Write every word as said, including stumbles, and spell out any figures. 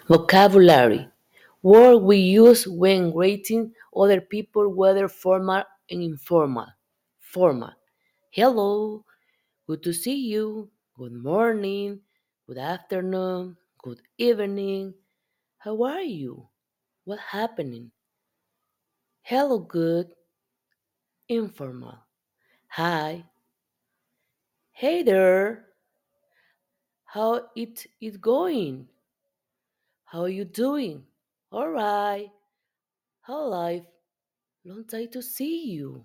Vocabulary. Word we use when greeting other people, whether formal and informal. Formal. Hello, good to see you. Good morning. Good afternoon. Good evening. How are you? What happening? Hello, good. Informal. Hi. Hey there. How it it going? How are you doing? All right. How life? Long time to see you.